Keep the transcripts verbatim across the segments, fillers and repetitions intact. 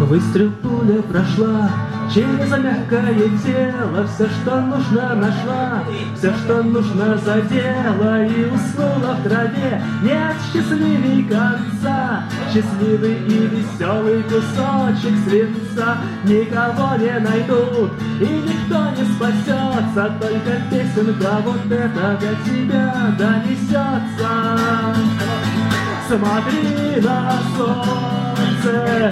Выстрел пуля прошла через мягкое тело, все, что нужно, нашла, все, что нужно, задела и уснула в траве. Нет счастливей конца, счастливый и веселый кусочек свинца. Никого не найдут и никто не спасется, только песенка вот эта до тебя донесется. Смотри на солнце,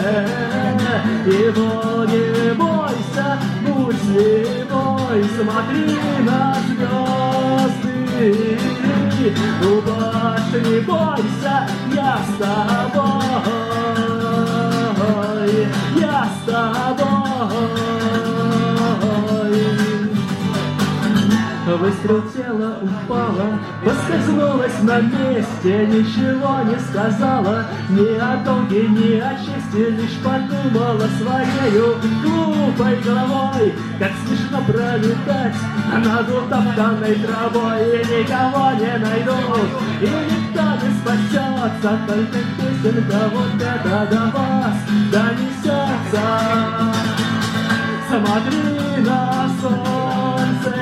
его не бойся, будь с небой. Смотри на звезды, упасть не бойся, я с тобой, я с тобой. Выстрел, тело упало, поскользнулась на месте, ничего не сказала ни о долге, ни о чести, лишь подумала своею глупой головой, как смешно пролетать над утоптанной травой. И никого не найдут, и никто не спасется, только песенка вот эта до вас донесется. Смотри на солнце,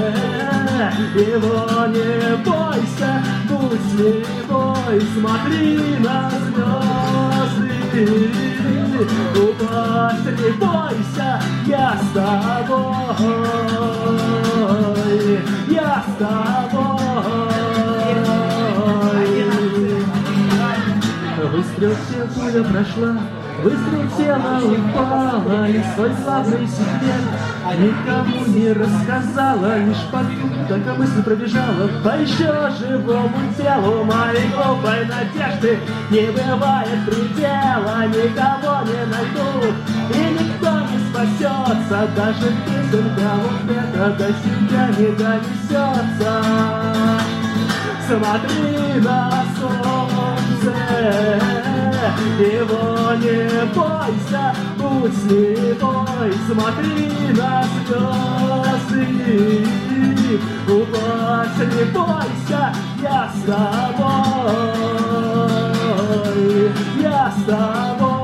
его не бойся, будь с небой. Смотри на звезды, упасть не бойся, я с тобой, я с тобой. Выстрел, пуля прошла, выстрел, тело упало, и свой славный секрет никому не рассказала, лишь только мысль пробежала по еще живому телу. Моей глупой надежды не бывает предела, никого не найдут и никто не спасется, даже песенка вот эта до себя не донесется. Смотри на солнце, его не бойся, будь с небой. Смотри на звезды, упасть не бойся, я с тобой, я с тобой.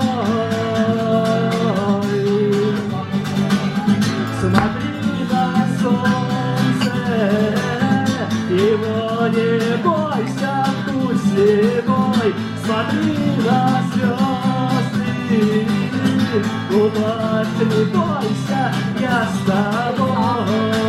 Смотри на солнце, его не бойся, будь с небой. Смотри на звезды, упасть не бойся, я с тобой.